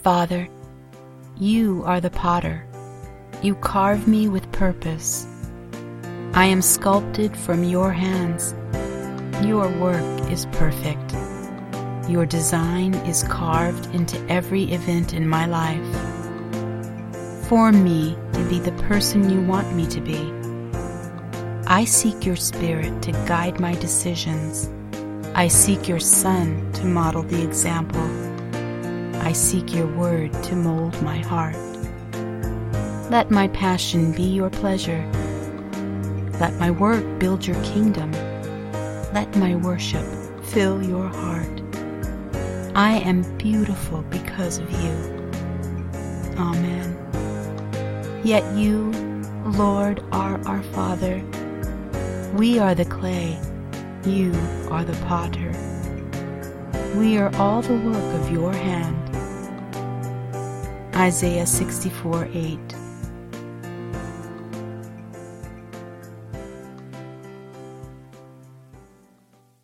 Father, you are the potter. You carve me with purpose. I am sculpted from your hands. Your work is perfect. Your design is carved into every event in my life. Form me to be the person you want me to be. I seek your Spirit to guide my decisions. I seek your Son to model the example. I seek your word to mold my heart. Let my passion be your pleasure. Let my work build your kingdom. Let my worship fill your heart. I am beautiful because of you. Amen. Yet you, Lord, are our Father. We are the clay. You are the potter. We are all the work of your hand. Isaiah 64:8.